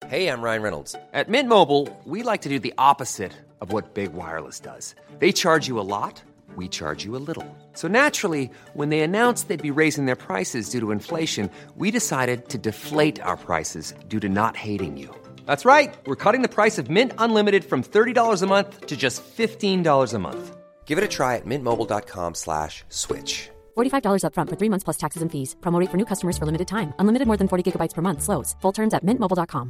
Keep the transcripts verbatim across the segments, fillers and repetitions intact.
Hey, I'm Ryan Reynolds. At Mint Mobile, we like to do the opposite of what Big Wireless does. They charge you a lot, we charge you a little. So naturally, when they announced they'd be raising their prices due to inflation, we decided to deflate our prices due to not hating you. That's right. We're cutting the price of Mint Unlimited from thirty dollars a month to just fifteen dollars a month. Give it a try at mintmobile.com slash switch. forty-five dollars up front for three months plus taxes and fees. Promo rate for new customers for limited time. Unlimited more than forty gigabytes per month. Slows full terms at mint mobile dot com.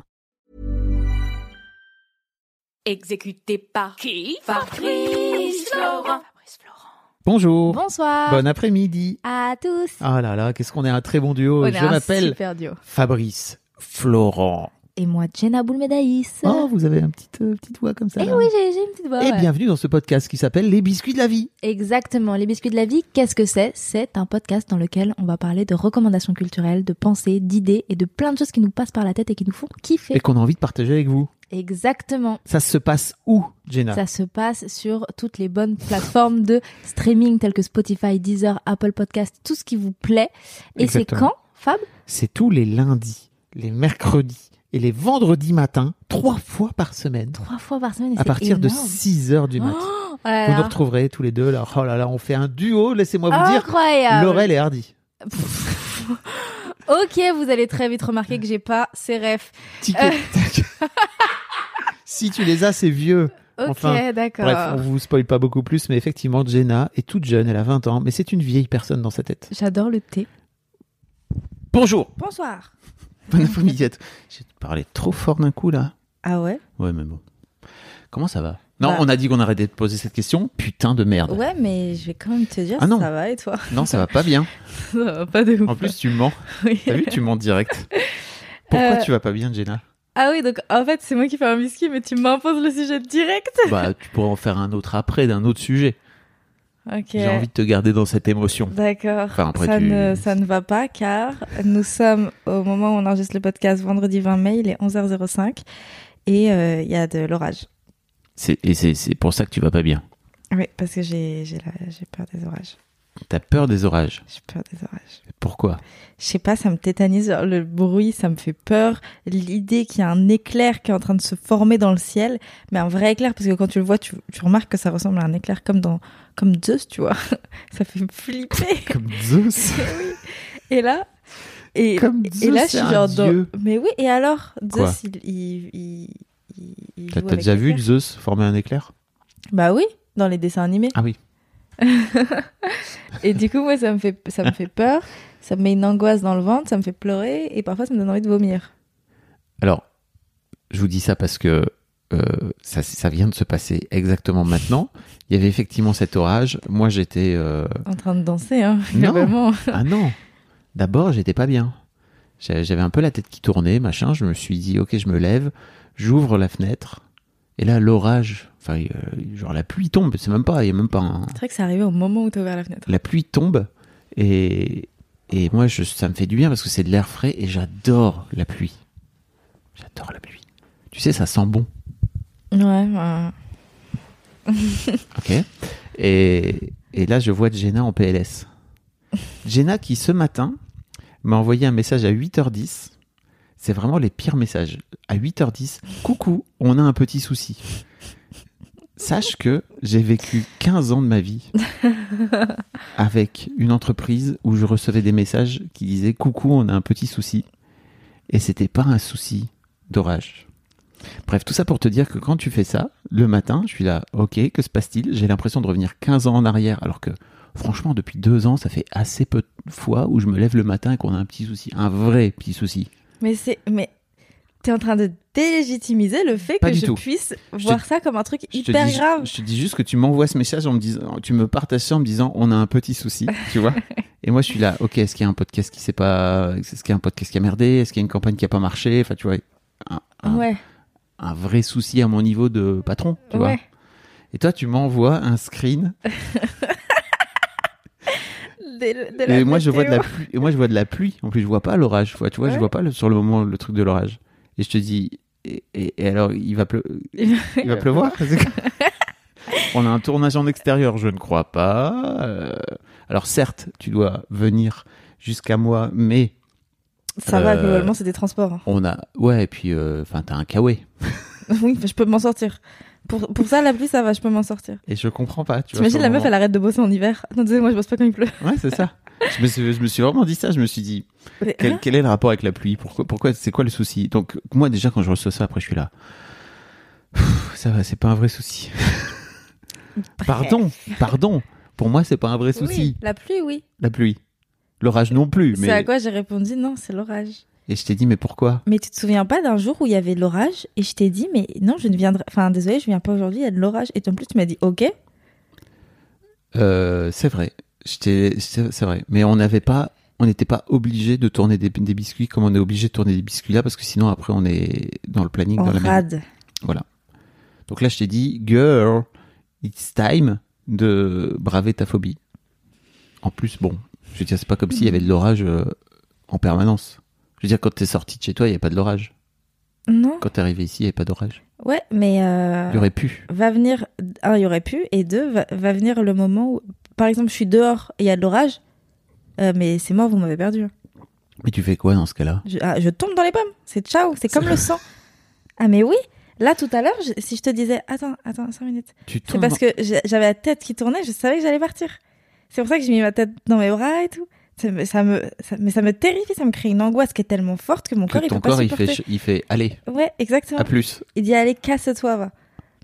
Exécuté par qui? Fabrice Florent. Bonjour. Bonsoir. Bon après-midi. À tous. Ah là là, qu'est-ce qu'on est un très bon duo. On est Je un m'appelle super duo. Fabrice Florent. Et moi, Jenna Boulmedaïs. Oh, vous avez une petite, euh, petite voix comme ça. Eh là. oui, j'ai, j'ai une petite voix. Et ouais. bienvenue dans ce podcast qui s'appelle Les Biscuits de la Vie. Exactement. Les Biscuits de la Vie, qu'est-ce que c'est? C'est un podcast dans lequel on va parler de recommandations culturelles, de pensées, d'idées et de plein de choses qui nous passent par la tête et qui nous font kiffer. Et qu'on a envie de partager avec vous. Exactement. Ça se passe où, Jenna? Ça se passe sur toutes les bonnes plateformes de streaming telles que Spotify, Deezer, Apple Podcast, tout ce qui vous plaît. Et Exactement. c'est quand, Fab? C'est tous les lundis, les mercredis et les vendredis matins, trois fois par semaine. Trois fois par semaine. Et À c'est partir de énorme. six heures du matin. Oh là Vous là. nous retrouverez tous les deux. Là. Oh là là, on fait un duo, laissez-moi vous dire. Incroyable. Laurel et Hardy. Ok, vous allez très vite remarquer que j'ai pas ces refs. Tic et tac. Si tu les as, c'est vieux. Ok, Enfin, d'accord. Bref, on vous spoil pas beaucoup plus, mais effectivement, Jenna est toute jeune, elle a vingt ans, mais c'est une vieille personne dans sa tête. J'adore le thé. Bonjour. Bonsoir. Bon après-midi. J'ai parlé trop fort d'un coup là. Ah ouais? Ouais, mais bon. Comment ça va? Non, Bah. on a dit qu'on arrêtait de poser cette question. Putain de merde. Ouais, mais je vais quand même te dire Ah si non. ça va et toi? Non, ça va pas bien. Ça va pas de ouf. En plus, tu mens. Oui. T'as vu, tu mens direct. Pourquoi Euh. tu vas pas bien, Jenna? Ah oui, donc en fait, c'est moi qui fais un biscuit, mais tu m'imposes le sujet direct. Bah, tu pourrais en faire un autre après, d'un autre sujet. Ok. J'ai envie de te garder dans cette émotion. D'accord. Enfin, après, ça, tu- ne, ça ne va pas car nous sommes au moment où on enregistre le podcast vendredi vingt mai, il est onze heures zéro cinq et euh, il y a de l'orage. C'est, et c'est, c'est pour ça que tu vas pas bien. Oui, parce que j'ai, j'ai, la- j'ai peur des orages. T'as peur des orages. J'ai peur des orages. Pourquoi? Je sais pas, ça me tétanise. Genre, le bruit, ça me fait peur. L'idée qu'il y a un éclair qui est en train de se former dans le ciel, mais un vrai éclair, parce que quand tu le vois, tu, tu remarques que ça ressemble à un éclair comme dans, comme Zeus, tu vois. Ça fait flipper. Comme Zeus. Et là, et, Comme et Zeus, là, je c'est suis un genre dans... dieu. Mais oui, et alors, Quoi? Zeus, il, il, il, il, il T'as, joue t'as avec déjà vu l'éclair. Zeus former un éclair? Bah oui, dans les dessins animés. Ah oui. Et du coup, moi, ça me fait, ça me fait peur, ça me met une angoisse dans le ventre, ça me fait pleurer, et parfois, ça me donne envie de vomir. Alors, je vous dis ça parce que euh, ça, ça vient de se passer exactement maintenant. Il y avait effectivement cet orage. Moi, j'étais... euh, En train de danser, hein, Non. globalement. Ah non. D'abord, j'étais pas bien. J'avais j'avais un peu la tête qui tournait, machin. Je me suis dit, ok, je me lève, j'ouvre la fenêtre. Et là, l'orage, enfin, euh, genre la pluie tombe. C'est même pas, il y a même pas un... C'est vrai que c'est arrivé au moment où t'as ouvert la fenêtre. La pluie tombe et, et moi, je, ça me fait du bien parce que c'est de l'air frais et j'adore la pluie. J'adore la pluie. Tu sais, ça sent bon. Ouais, ouais. Ok. Et, et là, je vois Jenna en P L S. Jenna qui, ce matin, m'a envoyé un message à huit heures dix. C'est vraiment les pires messages. À huit heures dix, coucou, on a un petit souci. Sache que j'ai vécu quinze ans de ma vie avec une entreprise où je recevais des messages qui disaient coucou, on a un petit souci. Et c'était pas un souci d'orage. Bref, tout ça pour te dire que quand tu fais ça, le matin, je suis là, ok, que se passe-t-il? J'ai l'impression de revenir quinze ans en arrière, alors que franchement, depuis deux ans, ça fait assez peu de fois où je me lève le matin et qu'on a un petit souci, un vrai petit souci. Mais c'est, mais t'es en train de délégitimiser le fait Pas que du je tout. puisse Je voir te- ça comme un truc Je te hyper dis- grave. Je te dis juste que tu m'envoies ce message en me disant, tu me partages ça en me disant, on a un petit souci, tu vois. Et moi, je suis là, ok, est-ce qu'il y a un podcast qui s'est pas, est-ce qu'il y a un podcast qui a merdé, est-ce qu'il y a une campagne qui a pas marché, enfin, tu vois, un, un- Ouais, un vrai souci à mon niveau de patron, tu vois. ouais. Et toi, tu m'envoies un screen. De, de la Et moi, je vois de la météo. pluie. Et moi, je vois de la pluie. En plus, je vois pas l'orage. Tu vois, tu vois, je Ouais. vois pas le- sur le moment le truc de l'orage. Et je te dis, et, et- et alors, il va, pleu- il va pleuvoir. On a un tournage en extérieur, je ne crois pas. Euh, alors certes, tu dois venir jusqu'à moi, mais Ça va, Euh, globalement, c'est des transports. hein. On a, ouais, et puis, enfin, t'as un kawaii. Oui, je peux m'en sortir. Pour, pour ça, la pluie, ça va, je peux m'en sortir. Et je comprends pas. Tu vois, T'imagines, sur la le meuf, moment. elle arrête de bosser en hiver. Non, désolé, moi, je bosse pas quand il pleut. Ouais, c'est ça. je, me suis, je me suis vraiment dit ça. Je me suis dit, Mais, quel, hein quel est le rapport avec la pluie? Pourquoi, pourquoi, c'est quoi le souci? Donc, moi, déjà, quand je reçois ça, après, je suis là. Pff, ça va, c'est pas un vrai souci. Pardon, pardon. Pour moi, c'est pas un vrai souci. Oui, la pluie, oui. La pluie. L'orage non plus. C'est Mais... à quoi j'ai répondu, non, c'est l'orage. Et je t'ai dit, mais pourquoi? Mais tu te souviens pas d'un jour où il y avait de l'orage et je t'ai dit, mais non, je ne viendrai. Enfin, désolé, je viens pas aujourd'hui, il y a de l'orage. Et en plus, tu m'as dit, ok. euh, C'est vrai. Je t'ai- C'est c'est vrai. Mais on n'avait pas. On n'était pas obligé de tourner des, des biscuits comme on est obligé de tourner des biscuits là, parce que sinon, après, on est dans le planning, En dans la même. rade. Voilà. Donc là, je t'ai dit, girl, it's time de braver ta phobie. En plus, bon, je veux dire, c'est pas comme s'il y avait de l'orage euh, en permanence. Je veux dire, quand t'es sorti de chez toi, il n'y avait pas de l'orage. Non. Quand t'es arrivé ici, il n'y avait pas d'orage. Ouais, mais. Euh... Il y aurait pu. Va venir. Un, il y aurait pu. Et deux, va, va venir le moment où. Par exemple, je suis dehors et il y a de l'orage. Euh, mais c'est mort, vous m'avez perdu. Mais tu fais quoi dans ce cas-là? Je, ah, je tombe dans les pommes. C'est ciao. C'est comme le sang. Ah, mais oui. Là, tout à l'heure, je- si je te disais, attends, attends, cinq minutes. Tu C'est tombes parce que j'ai- j'avais la tête qui tournait, je savais que j'allais partir. C'est pour ça que j'ai mis ma tête dans mes bras et tout. Ça me, ça me, ça- mais ça me terrifie, ça me crée une angoisse qui est tellement forte que mon que corps, il ton peut pas corps, il supporter. fait, ch- il fait, allez, Ouais, exactement. à plus. Il dit, allez, casse-toi, va.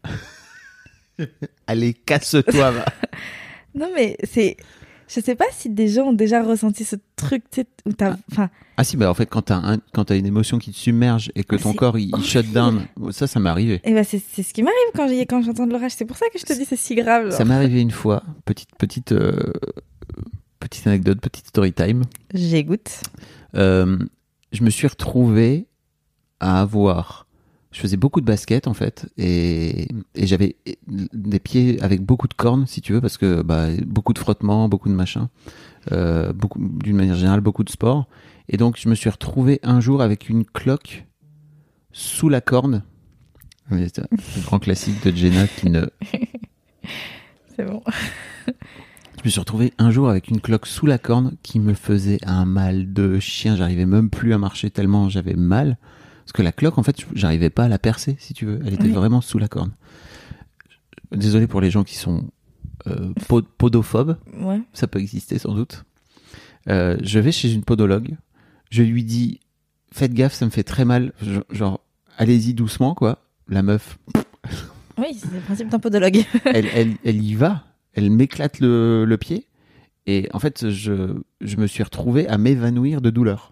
Allez, casse-toi, va. Non, mais c'est... Je sais pas si des gens ont déjà ressenti ce truc, tu sais, où t'as... Enfin, Ah si, bah en fait, quand t'as, un, quand t'as une émotion qui te submerge et que Ah, ton c'est corps, il, il shut down, ça, ça m'est arrivé. et ben c'est, c'est ce qui m'arrive quand, j'ai, quand j'entends de l'orage. C'est pour ça que je te dis c'est si grave. genre. Ça m'est arrivé une fois, petite, petite, euh, petite anecdote, petite story time. J'égoutte. Euh, je me suis retrouvé à avoir... Je faisais beaucoup de basket, en fait, et, et j'avais des pieds avec beaucoup de cornes, si tu veux, parce que bah, beaucoup de frottements, beaucoup de machins, euh, beaucoup, d'une manière générale, beaucoup de sport. Et donc, je me suis retrouvé un jour avec une cloque sous la corne. Oui, c'est le grand classique de Jenna qui ne... C'est bon. Je me suis retrouvé un jour avec une cloque sous la corne qui me faisait un mal de chien. J'arrivais même plus à marcher tellement j'avais mal. Parce que la cloque, en fait, j'arrivais pas à la percer, si tu veux. Elle était Oui. vraiment sous la corne. Désolé pour les gens qui sont euh, pod- podophobes. Ouais. Ça peut exister sans doute. Euh, je vais chez une podologue. Je lui dis, faites gaffe, ça me fait très mal. Genre, genre, allez-y doucement, quoi. La meuf, Oui, c'est le principe d'un podologue. elle, elle, elle y va. Elle m'éclate le, le pied. Et en fait, je, je me suis retrouvé à m'évanouir de douleur.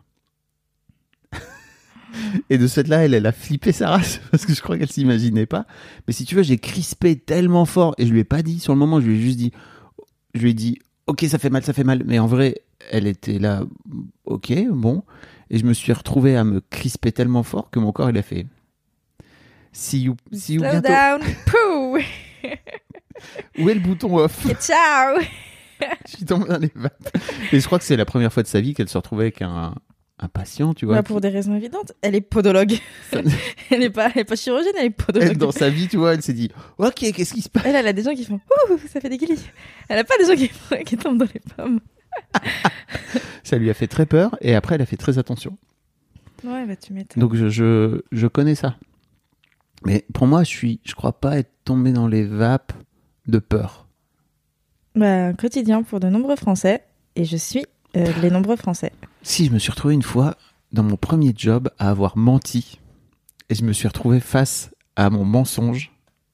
Et de cette là, elle, elle a flippé sa race parce que je crois qu'elle s'imaginait pas. Mais si tu veux, j'ai crispé tellement fort et je lui ai pas dit sur le moment. Je lui ai juste dit, je lui ai dit, ok, ça fait mal, ça fait mal. Mais en vrai, elle était là, ok, bon. Et je me suis retrouvé à me crisper tellement fort que mon corps, il a fait. See you, see you Slow bientôt. down. Pouh. Où est le bouton off? Et ciao. Je suis tombé dans les vapes. Et je crois que c'est la première fois de sa vie qu'elle se retrouvait avec un, un patient, tu vois. Bah, pour des raisons évidentes. Elle est podologue. Ça- elle est pas, elle est pas chirurgienne, elle est Elle, podologue. dans sa vie, tu vois, elle s'est dit, ok, qu'est-ce qui se passe? Elle, elle a des gens qui font ouh, ça fait des guilis. Elle a pas des gens qui, qui tombent dans les pommes. Ça lui a fait très peur et après, elle a fait très attention. Ouais, bah tu m'étonnes. Donc, je, je, je connais ça. Mais pour moi, je suis, je crois pas être tombé dans les vapes de peur. Bah, un quotidien pour de nombreux Français. Et je suis euh, les nombreux Français. Si, je me suis retrouvé une fois dans mon premier job à avoir menti et je me suis retrouvé face à mon mensonge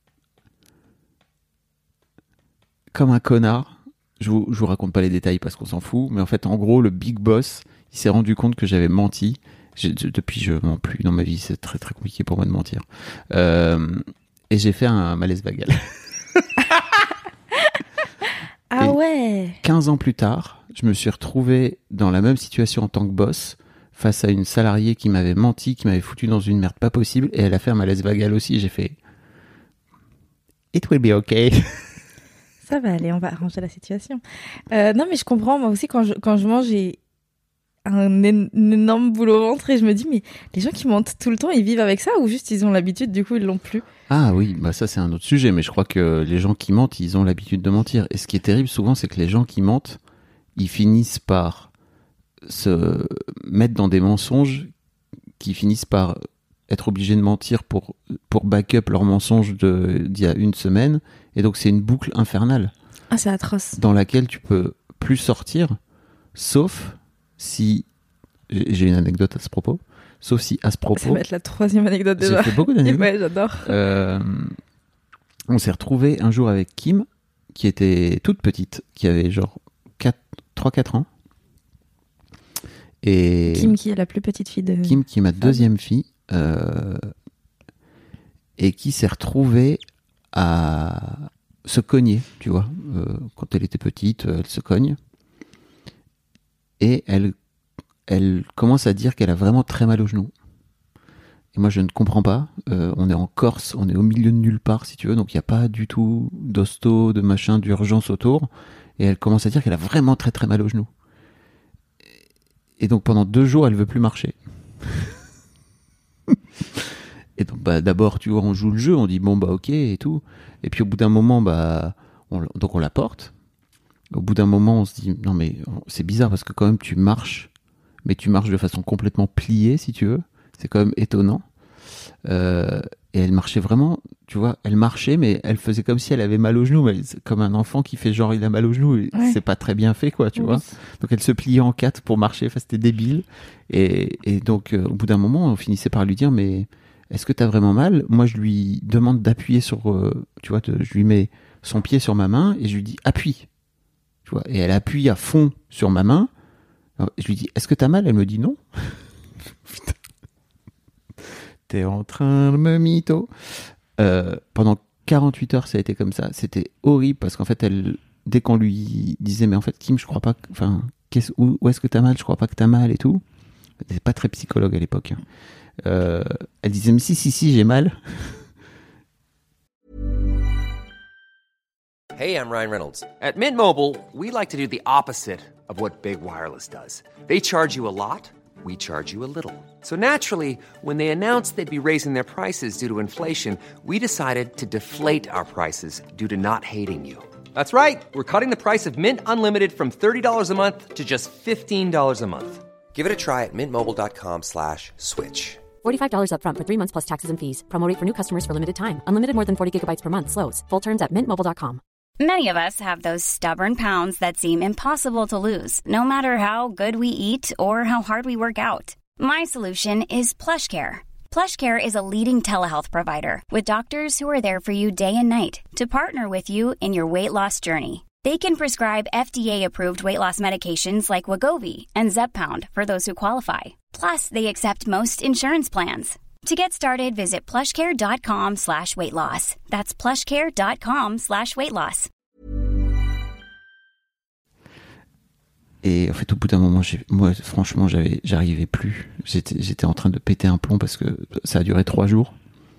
comme un connard. Je vous, je vous raconte pas les détails parce qu'on s'en fout, mais en fait, en gros, le big boss, il s'est rendu compte que j'avais menti. J'ai- je- depuis, je mens plus dans ma vie, c'est très très compliqué pour moi de mentir. Euh, et j'ai fait un malaise vagal. Ah Et- ouais. quinze ans plus tard, je me suis retrouvé dans la même situation en tant que boss, face à une salariée qui m'avait menti, qui m'avait foutu dans une merde pas possible, et elle a fait un malaise vagal aussi, et j'ai fait « It will be okay ». Ça va aller, on va arranger la situation. Euh, non, mais je comprends, moi aussi, quand je, quand je mange, j'ai un, é- un énorme boule au ventre et je me dis, mais les gens qui mentent tout le temps, ils vivent avec ça ou juste ils ont l'habitude, du coup, ils l'ont plus? Ah oui, bah ça c'est un autre sujet, mais je crois que les gens qui mentent, ils ont l'habitude de mentir. Et ce qui est terrible souvent, c'est que les gens qui mentent, ils finissent par se mettre dans des mensonges qui finissent par être obligés de mentir pour, pour back-up leurs mensonges de, d'il y a une semaine. Et donc, c'est une boucle infernale. Ah, c'est atroce. Dans laquelle tu peux plus sortir, sauf si... J'ai une anecdote à ce propos. Sauf si, à ce propos... Ça va être la troisième anecdote déjà. J'ai fait beaucoup d'anecdotes. Ouais, j'adore. Euh, on s'est retrouvés un jour avec Kim, qui était toute petite, qui avait genre trois quatre ans. Et Kim, qui est la plus petite fille de... Kim, qui est ma deuxième fille, euh, et qui s'est retrouvée à se cogner, tu vois. Euh, quand elle était petite, elle se cogne. Et elle, elle commence à dire qu'elle a vraiment très mal au genou. Et moi, je ne comprends pas. Euh, on est en Corse, on est au milieu de nulle part, si tu veux, donc il n'y a pas du tout d'hosto, de machin, d'urgence autour. Et elle commence à dire qu'elle a vraiment très très mal au genou. Et donc pendant deux jours, elle veut plus marcher. Et donc bah, d'abord, tu vois, on joue le jeu, on dit bon bah ok et tout. Et puis au bout d'un moment, bah, on, donc on la porte. Au bout d'un moment, on se dit non mais c'est bizarre parce que quand même tu marches, mais tu marches de façon complètement pliée, si tu veux. C'est quand même étonnant. Euh, et elle marchait vraiment, tu vois, elle marchait, mais elle faisait comme si elle avait mal au genou, mais comme un enfant qui fait genre il a mal au genou, et ouais. C'est pas très bien fait, quoi, tu oui. vois. Donc elle se pliait en quatre pour marcher, enfin, c'était débile. Et, et donc, euh, au bout d'un moment, on finissait par lui dire, mais est-ce que t'as vraiment mal ? Moi, je lui demande d'appuyer sur, euh, tu vois, de, je lui mets son pied sur ma main et je lui dis appuie. Tu vois, et elle appuie à fond sur ma main. Alors, je lui dis, est-ce que t'as mal ? Elle me dit non. Putain. T'es en train de me mytho. Euh, pendant quarante-huit heures, ça a été comme ça. C'était horrible parce qu'en fait, elle, dès qu'on lui disait, mais en fait, Kim, je crois pas, que, enfin, qu'est-ce, où, où est-ce que t'as mal ? Je crois pas que t'as mal et tout. Elle n'était pas très psychologue à l'époque. Hein. Euh, elle disait, mais si, si, si, j'ai mal. Hey, I'm Ryan Reynolds. At Mint Mobile, we like to do the opposite of what Big Wireless does. They charge you a lot. We charge you a little. So naturally, when they announced they'd be raising their prices due to inflation, we decided to deflate our prices due to not hating you. That's right. We're cutting the price of Mint Unlimited from thirty dollars a month to just fifteen dollars a month. Give it a try at mintmobile.com slash switch. forty-five dollars up front for three months plus taxes and fees. Promo rate for new customers for limited time. Unlimited more than forty gigabytes per month slows. Full terms at mint mobile dot com. Many of us have those stubborn pounds that seem impossible to lose, no matter how good we eat or how hard we work out. My solution is PlushCare. PlushCare is a leading telehealth provider with doctors who are there for you day and night to partner with you in your weight loss journey. They can prescribe F D A-approved weight loss medications like Wegovy and Zepbound for those who qualify. Plus, they accept most insurance plans. To get started, visit plushcare.com slash weight loss. That's plushcare.com slash weight loss. Et en fait, au bout d'un moment, j'ai, moi, franchement, j'avais, j'arrivais plus. J'étais, j'étais en train de péter un plomb parce que ça a duré trois jours.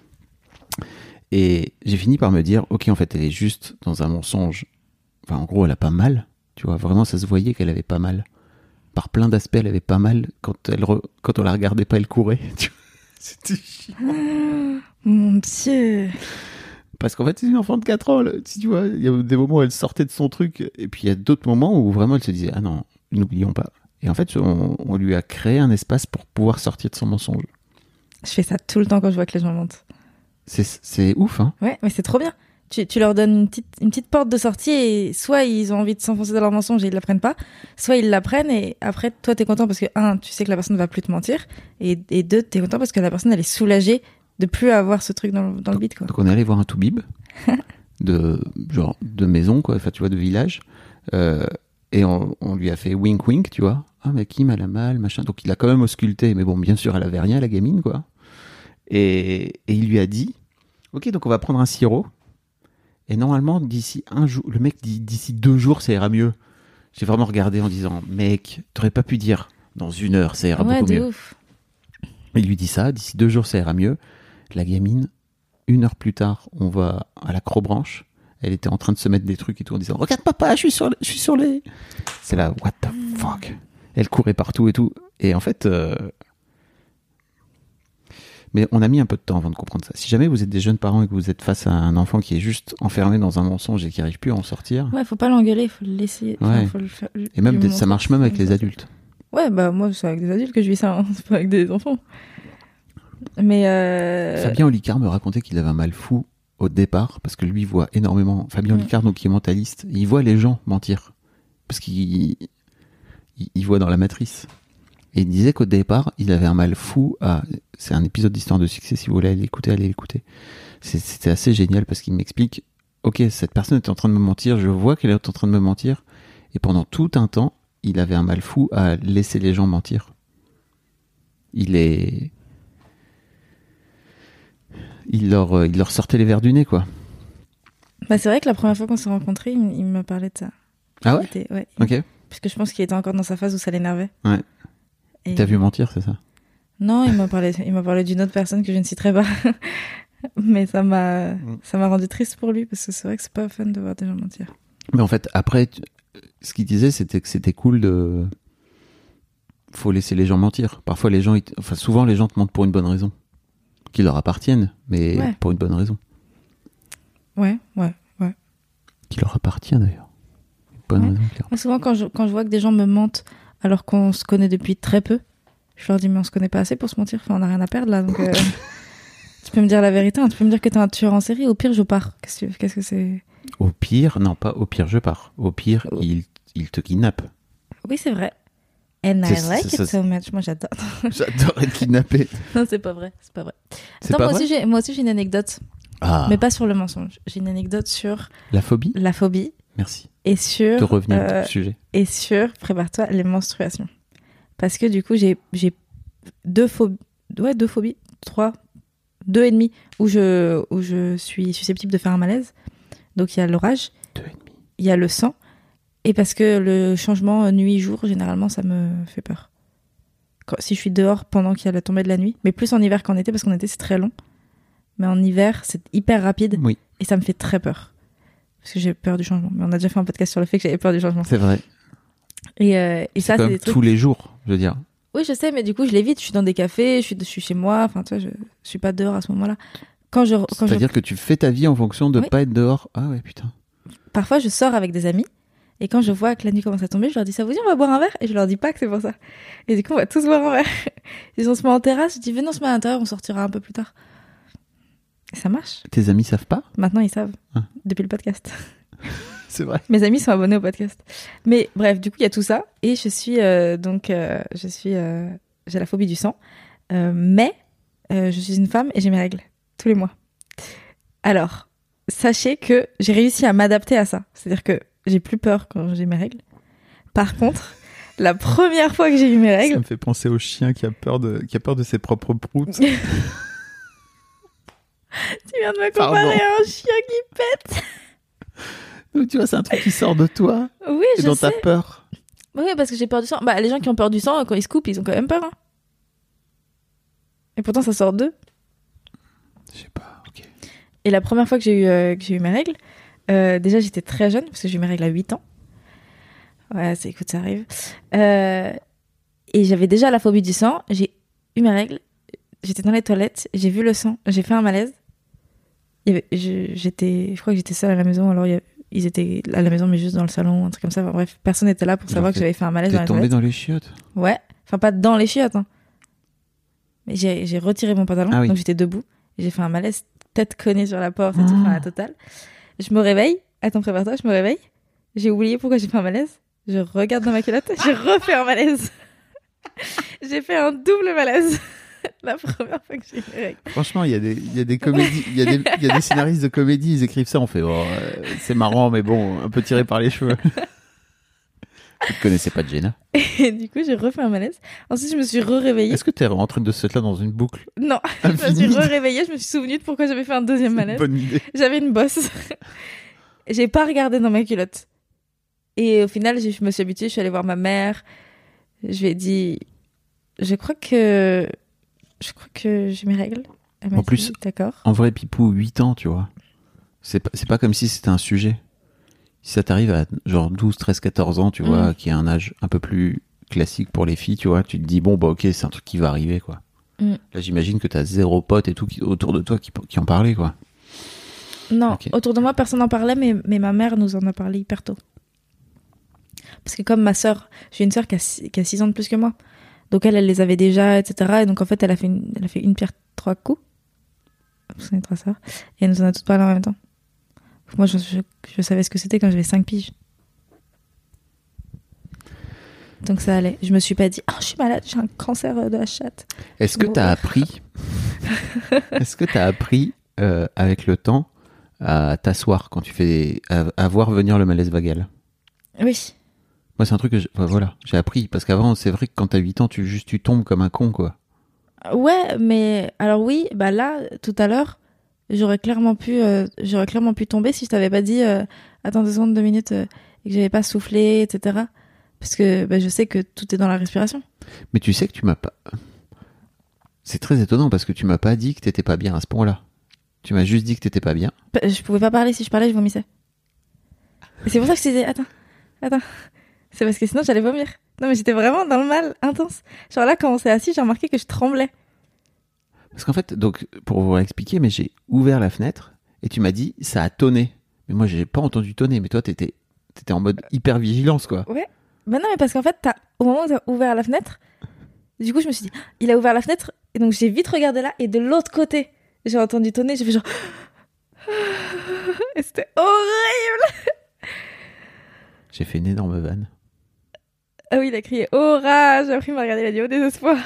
Et j'ai fini par me dire, ok, en fait, elle est juste dans un mensonge. Enfin, en gros, elle a pas mal. Tu vois, vraiment, ça se voyait qu'elle avait pas mal. Par plein d'aspects, elle avait pas mal. Quand elle, re... quand on la regardait pas, elle courait. Tu vois. C'était chiant. Oh, mon Dieu. Parce qu'en fait, c'est une enfant de quatre ans. Là. Si tu vois, il y a des moments où elle sortait de son truc. Et puis, il y a d'autres moments où vraiment elle se disait, ah non, n'oublions pas. Et en fait, on, on lui a créé un espace pour pouvoir sortir de son mensonge. Je fais ça tout le temps quand je vois que les gens mentent. C'est, c'est ouf, hein. Ouais, mais c'est trop bien. Tu, tu leur donnes une petite, une petite porte de sortie et soit ils ont envie de s'enfoncer dans leur mensonge et ils la prennent pas, soit ils la prennent et après, toi, t'es content parce que, un, tu sais que la personne ne va plus te mentir et, et deux, t'es content parce que la personne, elle est soulagée de plus avoir ce truc dans, dans le bide, quoi. Donc, on est allé voir un toubib de, genre, de maison, quoi, enfin, tu vois, de village, euh, et on, on lui a fait wink wink, tu vois. Ah, mais Kim, elle a mal, machin. Donc, il a quand même ausculté, mais bon, bien sûr, elle avait rien, la gamine, quoi. Et, et il lui a dit, ok, donc on va prendre un sirop. Et normalement, d'ici un jour, le mec dit d'ici deux jours, ça ira mieux. J'ai vraiment regardé en disant, mec, t'aurais pas pu dire dans une heure, ça ira ouais, beaucoup mieux. Ouf. Il lui dit ça, d'ici deux jours, ça ira mieux. La gamine, une heure plus tard, on va à la Crobranche. Elle était en train de se mettre des trucs et tout en disant, regarde papa, je suis sur, je suis sur les. C'est là, what the fuck. Elle courait partout et tout. Et en fait. Euh... Mais on a mis un peu de temps avant de comprendre ça. Si jamais vous êtes des jeunes parents et que vous êtes face à un enfant qui est juste enfermé dans un mensonge et qui n'arrive plus à en sortir... Ouais, faut pas l'engueuler, faut le laisser... Ouais. Enfin, faut le faire, et même, des, ça marche même avec les adultes. Ouais, bah moi, c'est avec des adultes que je vis ça, hein. C'est pas avec des enfants. Mais. Euh... Fabien Olicard me racontait qu'il avait un mal fou au départ, parce que lui, il voit énormément. Fabien mmh. Olicard, donc, qui est mentaliste, il voit les gens mentir. Parce qu'il il, il voit dans la matrice. Et il disait qu'au départ, il avait un mal fou à. C'est un épisode d'Histoire de succès, si vous voulez aller l'écouter, allez l'écouter. C'est, c'était assez génial parce qu'il m'explique ok, cette personne est en train de me mentir, je vois qu'elle est en train de me mentir. Et pendant tout un temps, il avait un mal fou à laisser les gens mentir. Il est. Il leur, il leur sortait les verres du nez, quoi. Bah, c'est vrai que la première fois qu'on s'est rencontrés, il, il me parlait de ça. Ah ouais, était, ouais ok. Parce que je pense qu'il était encore dans sa phase où ça l'énervait. Ouais. Et... T'as vu mentir, c'est ça? Non, il m'a parlé, il m'a parlé d'une autre personne que je ne citerai pas. Mais ça m'a, mm. ça m'a rendu triste pour lui, parce que c'est vrai que c'est pas fun de voir des gens mentir. Mais en fait, après, tu... ce qu'il disait, c'était que c'était cool de... Faut laisser les gens mentir. Parfois, les gens, ils... enfin, souvent, les gens te mentent pour une bonne raison. Qui leur appartiennent, mais ouais. pour une bonne raison. Ouais, ouais, ouais. Qui leur appartient, d'ailleurs. Une bonne ouais. raison. Moi, souvent, quand je, quand je vois que des gens me mentent alors qu'on se connaît depuis très peu, je leur dis, mais on se connaît pas assez pour se mentir. Enfin, on n'a rien à perdre, là, donc... Euh... Tu peux me dire la vérité, hein. Tu peux me dire que t'es un tueur en série. Au pire, je pars. Qu'est-ce que, qu'est-ce que c'est? Au pire, non, pas au pire, je pars. Au pire, oh. il, il te kidnappe. Oui, c'est vrai. And c'est, I like it so much. Moi, j'adore. J'adore être kidnappé. Non, c'est pas vrai. C'est pas vrai. C'est Attends, pas moi, vrai aussi, j'ai, moi aussi, j'ai une anecdote. Ah. Mais pas sur le mensonge. J'ai une anecdote sur... La phobie? La phobie. Merci. Et sur... De revenir euh, au sujet. Et sur, prépare-toi, les menstruations. Parce que du coup, j'ai, j'ai deux phobies. Ouais, deux phobies. Trois. Deux et demi où je, où je suis susceptible de faire un malaise. Donc il y a l'orage, deux et demi. Il y a le sang, et parce que le changement nuit-jour, généralement, ça me fait peur. Quand, si je suis dehors pendant qu'il y a la tombée de la nuit, mais plus en hiver qu'en été, parce qu'en été c'est très long, mais en hiver c'est hyper rapide, oui. Et ça me fait très peur. Parce que j'ai peur du changement. Mais on a déjà fait un podcast sur le fait que j'avais peur du changement. C'est vrai. Et, euh, et c'est ça, comme c'est des trucs... tous les jours, je veux dire. Oui, je sais, mais du coup, je l'évite. Je suis dans des cafés, je suis, je suis chez moi. Enfin, tu vois, je, je suis pas dehors à ce moment-là. Quand je, quand C'est-à-dire je... que tu fais ta vie en fonction de oui. pas être dehors. Ah ouais, putain. Parfois, je sors avec des amis. Et quand je vois que la nuit commence à tomber, je leur dis, ça vous dit, on va boire un verre? Et je leur dis pas que c'est pour ça. Et du coup, on va tous boire un verre. Ils on se met en terrasse. Je dis, venez, on se met à l'intérieur, on sortira un peu plus tard. Et ça marche. Tes amis savent pas? Maintenant, ils savent. Ah. Depuis le podcast. C'est vrai. Mes amis sont abonnés au podcast. Mais bref, du coup, il y a tout ça. Et je suis, euh, donc, euh, je suis, euh, j'ai la phobie du sang. Euh, mais, euh, je suis une femme et j'ai mes règles. Tous les mois. Alors, sachez que j'ai réussi à m'adapter à ça. C'est-à-dire que j'ai plus peur quand j'ai mes règles. Par contre, la première fois que j'ai eu mes règles... Ça me fait penser au chien qui a peur de, qui a peur de ses propres proutes. Tu viens de me comparer à un chien qui pète. Donc, tu vois, c'est un truc qui sort de toi. Oui, et je dont sais. t'as peur. Oui, parce que j'ai peur du sang. Bah, les gens qui ont peur du sang, quand ils se coupent, ils ont quand même peur. Hein. Et pourtant, ça sort d'eux. Je sais pas, ok. Et la première fois que j'ai eu, euh, que j'ai eu mes règles, euh, déjà, j'étais très jeune, parce que j'ai eu mes règles à huit ans. Ouais, c'est, écoute, ça arrive. Euh, et j'avais déjà la phobie du sang. J'ai eu mes règles. J'étais dans les toilettes. J'ai vu le sang. J'ai fait un malaise. Il y avait, je, j'étais, je crois que j'étais seule à la maison. Alors, il y avait, ils étaient à la maison, mais juste dans le salon, un truc comme ça. Enfin, bref, personne n'était là pour savoir que j'avais fait un malaise dans les toilettes. T'es tombée dans les chiottes? Ouais. Enfin, pas dans les chiottes. Hein. Mais j'ai, j'ai retiré mon pantalon. Ah oui. Donc, j'étais debout. Et j'ai fait un malaise, tête cognée sur la porte et ah. tout, enfin, la totale. Je me réveille. Attends, prépare-toi, je me réveille. J'ai oublié pourquoi j'ai fait un malaise. Je regarde dans ma culotte. J'ai refait un malaise. J'ai fait un double malaise. La première fois que j'ai eu mes règles. Franchement, il y a des, il y a des comédies, il y a des, il y a des scénaristes de comédie, ils écrivent ça, on fait, oh, euh, c'est marrant, mais bon, un peu tiré par les cheveux. Tu ne connaissais pas Jenna? Et du coup, j'ai refait un malaise. Ensuite, je me suis re-réveillée. Est-ce que tu es en train de se mettre là dans une boucle? Non, je me suis re-réveillée, je me suis souvenue de pourquoi j'avais fait un deuxième malaise. Bonne idée. J'avais une bosse. J'ai pas regardé dans ma culotte. Et au final, je me suis habituée, je suis allée voir ma mère. Je lui ai dit, je crois que, je crois que j'ai mes règles. Elle m'a en dit, plus, d'accord. En vrai, Pipou, huit ans, tu vois. C'est pas, c'est pas comme si c'était un sujet. Si ça t'arrive à genre douze, treize, quatorze ans, tu mmh. vois, qui est un âge un peu plus classique pour les filles, tu vois, tu te dis, bon, bah ok, c'est un truc qui va arriver, quoi. Mmh. Là, j'imagine que t'as zéro pote et tout qui, autour de toi qui, qui en parlait, quoi. Non, okay. Autour de moi, personne n'en parlait, mais, mais ma mère nous en a parlé hyper tôt. Parce que comme ma sœur, j'ai une sœur qui a six, qui a six ans de plus que moi. Donc elle, elle les avait déjà, et cetera. Et donc en fait, elle a fait une, elle a fait une pierre trois coups. Parce qu'on est trois sœurs. Et elle nous en a toutes parlé en même temps. Moi, je, je, je savais ce que c'était quand j'avais cinq piges. Donc ça allait. Je me suis pas dit, oh, je suis malade, j'ai un cancer de la chatte. Est-ce que tu as appris Est-ce que tu as appris euh, avec le temps à t'asseoir quand tu fais à, à voir venir le malaise vagal? Oui. Moi, c'est un truc que je, enfin, voilà, j'ai appris parce qu'avant, c'est vrai que quand t'as huit ans, tu juste tu tombes comme un con, quoi. Ouais, mais alors oui, bah là, tout à l'heure, j'aurais clairement pu, euh, j'aurais clairement pu tomber si je t'avais pas dit, euh, attends deux secondes, deux minutes, euh, et que j'avais pas soufflé, et cetera. Parce que bah, je sais que tout est dans la respiration. Mais tu sais que tu m'as pas. C'est très étonnant parce que tu m'as pas dit que t'étais pas bien à ce point-là. Tu m'as juste dit que t'étais pas bien. Je pouvais pas parler, si je parlais, je vomissais. Et c'est pour ça que je te disais, attends, attends. C'est parce que sinon j'allais vomir. Non mais j'étais vraiment dans le mal intense. Genre là quand on s'est assis j'ai remarqué que je tremblais. Parce qu'en fait, donc pour vous expliquer, mais j'ai ouvert la fenêtre et tu m'as dit ça a tonné. Mais moi j'ai pas entendu tonner, mais toi t'étais, t'étais en mode hyper vigilance quoi. Ouais. Bah non mais parce qu'en fait t'as, au moment où t'as ouvert la fenêtre, du coup je me suis dit il a ouvert la fenêtre et donc j'ai vite regardé là et de l'autre côté j'ai entendu tonner, j'ai fait genre et c'était horrible. J'ai fait une énorme vanne. Ah oui, il a crié orage. Après, il m'a regardé, il a dit au désespoir.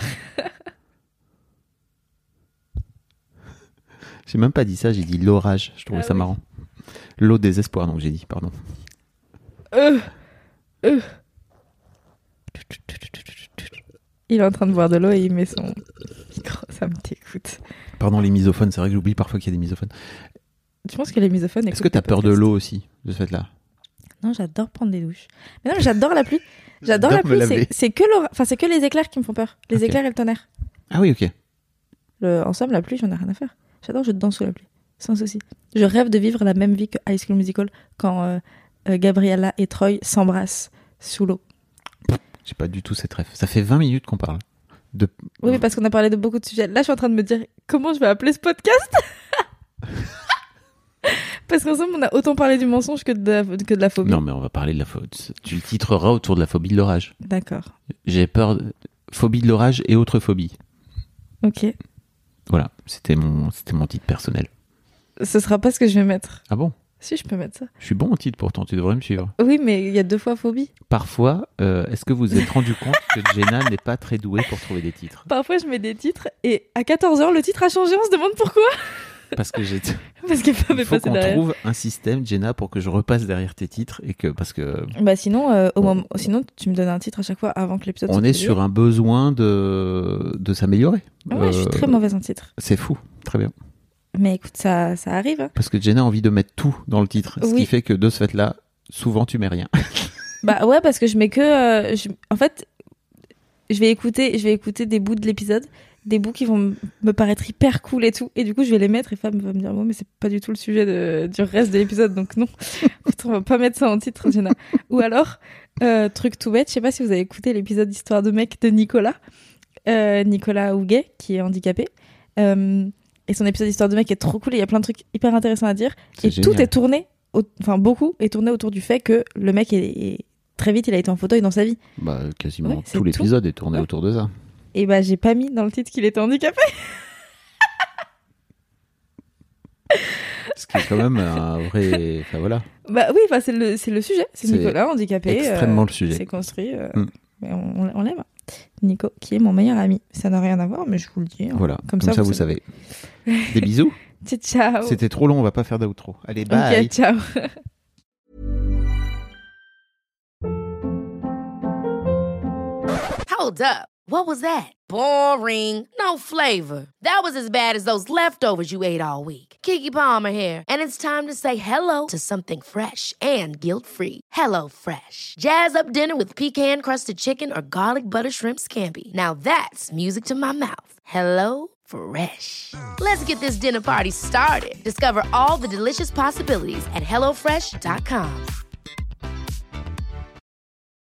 J'ai même pas dit ça, j'ai dit l'orage. Je trouvais ah ça oui. marrant. L'eau désespoir, donc j'ai dit, pardon. Euh, euh. Il est en train de boire de l'eau et il met son micro. Ça me dégoûte. Pardon, les misophones, c'est vrai que j'oublie parfois qu'il y a des misophones. Tu penses que les misophones. Est-ce que t'as peur de l'eau aussi, de ce fait-là? Non, j'adore prendre des douches. Mais non, mais j'adore la pluie. J'adore, J'adore la pluie. C'est, c'est que l'ora... enfin, c'est que les éclairs qui me font peur. Les Okay. éclairs et le tonnerre. Ah oui, ok. Le... En somme, la pluie, j'en ai rien à faire. J'adore, je danse sous la pluie. Sans souci. Je rêve de vivre la même vie que High School Musical quand euh, euh, Gabriella et Troy s'embrassent sous l'eau. J'ai pas du tout cette rêve. Ça fait vingt minutes qu'on parle. De... Oui, mais parce qu'on a parlé de beaucoup de sujets. Là, je suis en train de me dire comment je vais appeler ce podcast. Parce qu'ensemble, on a autant parlé du mensonge que de la, que de la phobie. Non, mais on va parler de la phobie. Tu le titreras autour de la phobie de l'orage. D'accord. J'ai peur. De... Phobie de l'orage et autres phobies. Ok. Voilà, c'était mon, c'était mon titre personnel. Ce sera pas ce que je vais mettre. Ah bon? Si, je peux mettre ça. Je suis bon en titre pourtant, tu devrais me suivre. Oui, mais il y a deux fois phobie. Parfois, euh, est-ce que vous vous êtes rendu compte que Jenna n'est pas très douée pour trouver des titres? Parfois, je mets des titres et à quatorze heures, le titre a changé. On se demande pourquoi. Parce que j'ai. Parce qu'il faut Il faut qu'on derrière. trouve un système, Jenna, pour que je repasse derrière tes titres et que parce que. Bah sinon, euh, au Bon. moment, sinon tu me donnes un titre à chaque fois avant que l'épisode. On soit est publié. sur un besoin de de s'améliorer. Ah ouais, je suis Euh, très mauvaise en titre. C'est fou, très bien. Mais écoute, ça, ça arrive. Hein. Parce que Jenna a envie de mettre tout dans le titre, ce Oui. qui fait que de ce fait-là, souvent tu mets rien. Bah ouais, parce que je mets que. euh, je- En fait, je vais écouter, je vais écouter des bouts de l'épisode, des bouts qui vont m- me paraître hyper cool et tout, et du coup je vais les mettre et Fab va me dire bon mais c'est pas du tout le sujet de, du reste de l'épisode donc non, on va pas mettre ça en titre Jenna. Ou alors euh, truc tout bête, je sais pas si vous avez écouté l'épisode Histoire de mec de Nicolas, euh, Nicolas Houguet qui est handicapé. Euh, et son épisode Histoire de mec est trop cool et il y a plein de trucs hyper intéressants à dire. C'est Et génial. tout est tourné, au- enfin beaucoup est tourné autour du fait que le mec est, est- très vite il a été en fauteuil dans sa vie. Bah quasiment Ouais, c'est tout l'épisode est tourné Ouais. autour de ça. Et bah j'ai pas mis dans le titre qu'il était handicapé. Ce qui est quand même un vrai. Enfin voilà. Bah oui, enfin c'est le c'est le sujet, c'est, C'est Nicolas handicapé. extrêmement le sujet. C'est construit. euh, Mm. Mais on, on- on l'aime. Nico, qui est mon meilleur ami. Ça n'a rien à voir, mais je vous le dis. hein. Voilà. Comme, Comme, ça, vous savez. Des bisous. Ciao, ciao. C'était trop long, on va pas faire d'outro. Allez, bye. Ok, ciao. Hold up. What was that? Boring. No flavor. That was as bad as those leftovers you ate all week. Keke Palmer here, and it's time to say hello to something fresh and guilt-free. Hello Fresh. Jazz up dinner with pecan-crusted chicken or garlic butter shrimp scampi. Now that's music to my mouth. Hello Fresh. Let's get this dinner party started. Discover all the delicious possibilities at hello fresh dot com.